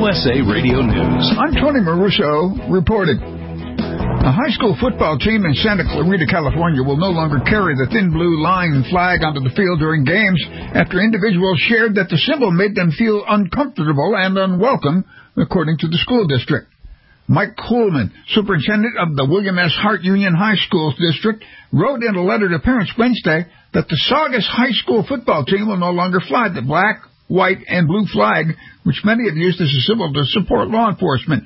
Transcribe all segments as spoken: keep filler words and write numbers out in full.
S A Radio News. I'm Tony Maruso reporting. A high school football team in Santa Clarita, California will no longer carry the thin blue line flag onto the field during games after individuals shared that the symbol made them feel uncomfortable and unwelcome, according to the school district. Mike Coolman, superintendent of the William S. Hart Union High School District, wrote in a letter to parents Wednesday that the Saugus High School football team will no longer fly the black, white, and blue flag, which many have used as a symbol to support law enforcement.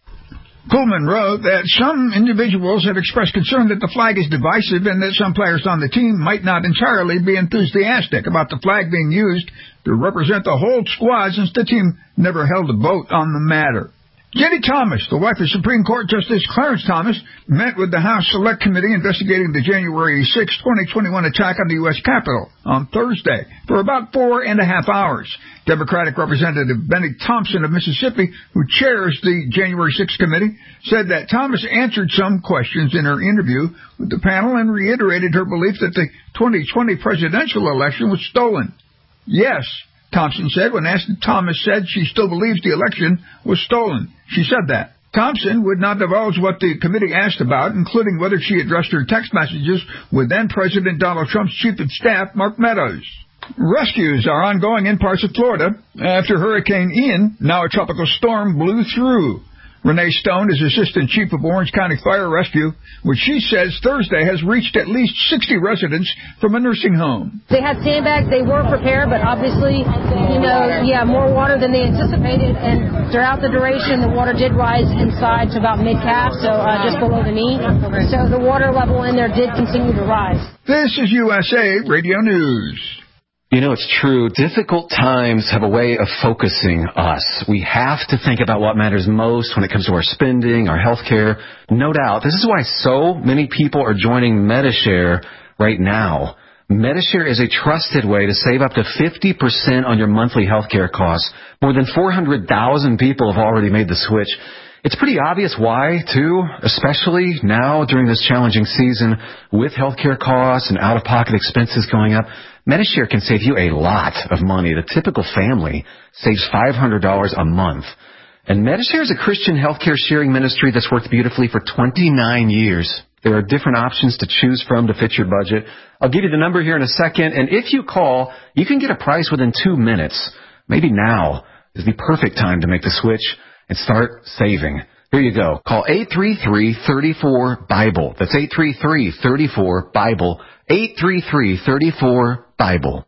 Coolman wrote that some individuals have expressed concern that the flag is divisive and that some players on the team might not entirely be enthusiastic about the flag being used to represent the whole squad since the team never held a vote on the matter. Jenny Thomas, the wife of Supreme Court Justice Clarence Thomas, met with the House Select Committee investigating the January sixth, twenty twenty-one attack on the U S Capitol on Thursday for about four and a half hours. Democratic Representative Benny Thompson of Mississippi, who chairs the January sixth committee, said that Thomas answered some questions in her interview with the panel and reiterated her belief that the twenty twenty presidential election was stolen. Yes, Thompson said when asked if Thomas said she still believes the election was stolen. She said that. Thompson would not divulge what the committee asked about, including whether she addressed her text messages with then-President Donald Trump's chief of staff, Mark Meadows. Rescues are ongoing in parts of Florida after Hurricane Ian, now a tropical storm, blew through. Renee Stone is Assistant Chief of Orange County Fire Rescue, which she says Thursday has reached at least sixty residents from a nursing home. They had sandbags. They were prepared, but obviously, you know, yeah, more water than they anticipated. And throughout the duration, the water did rise inside to about mid-calf, so uh, just below the knee. So the water level in there did continue to rise. This is U S A Radio News. You know, it's true. Difficult times have a way of focusing us. We have to think about what matters most when it comes to our spending, our health care. No doubt. This is why so many people are joining Medi-Share right now. Medi-Share is a trusted way to save up to fifty percent on your monthly health care costs. More than four hundred thousand people have already made the switch. It's pretty obvious why, too, especially now during this challenging season with healthcare costs and out-of-pocket expenses going up. Medi-Share can save you a lot of money. The typical family saves five hundred dollars a month. And Medi-Share is a Christian healthcare sharing ministry that's worked beautifully for twenty-nine years. There are different options to choose from to fit your budget. I'll give you the number here in a second, and if you call, you can get a price within two minutes. Maybe now is the perfect time to make the switch and start saving. Here you go. Call eight three three, three four, BIBLE. That's eight three three, three four, BIBLE. eight three three, three four, BIBLE.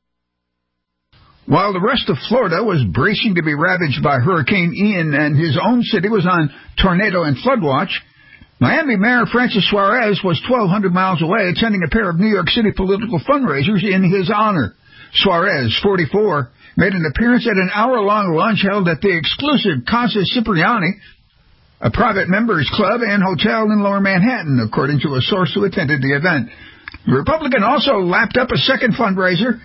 While the rest of Florida was bracing to be ravaged by Hurricane Ian and his own city was on tornado and flood watch, Miami Mayor Francis Suarez was twelve hundred miles away attending a pair of New York City political fundraisers in his honor. Suarez, forty-four, made an appearance at an hour-long lunch held at the exclusive Casa Cipriani, a private members club and hotel in Lower Manhattan, according to a source who attended the event. The Republican also lapped up a second fundraiser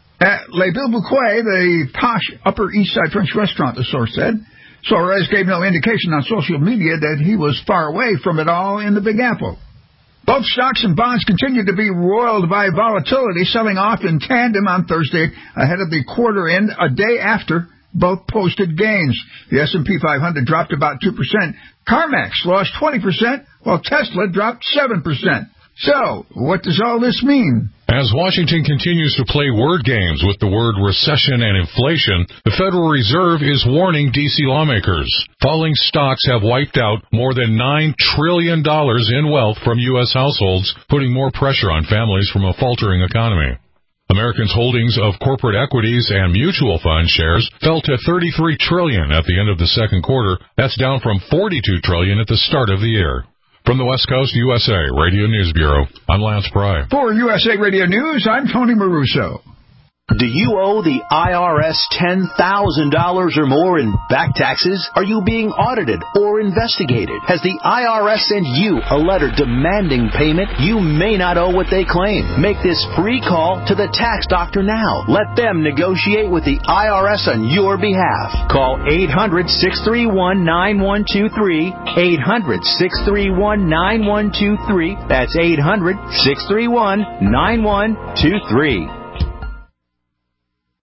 at Le Bilboquet, the posh Upper East Side French restaurant, the source said. Suarez gave no indication on social media that he was far away from it all in the Big Apple. Both stocks and bonds continued to be roiled by volatility, selling off in tandem on Thursday ahead of the quarter end, a day after both posted gains. The S and P five hundred dropped about two percent. CarMax lost twenty percent, while Tesla dropped seven percent. So, what does all this mean? As Washington continues to play word games with the word recession and inflation, the Federal Reserve is warning D C lawmakers. Falling stocks have wiped out more than nine trillion dollars in wealth from U S households, putting more pressure on families from a faltering economy. Americans' holdings of corporate equities and mutual fund shares fell to thirty-three trillion dollars at the end of the second quarter. That's down from forty-two trillion dollars at the start of the year. From the West Coast U S A Radio News Bureau, I'm Lance Pry. For U S A Radio News, I'm Tony Maruso. Do you owe the I R S ten thousand dollars or more in back taxes? Are you being audited or investigated? Has the I R S sent you a letter demanding payment? You may not owe what they claim. Make this free call to the tax doctor now. Let them negotiate with the I R S on your behalf. Call eight hundred, six three one, nine one two three, eight hundred, six three one, nine one two three. That's eight hundred, six three one, nine one two three.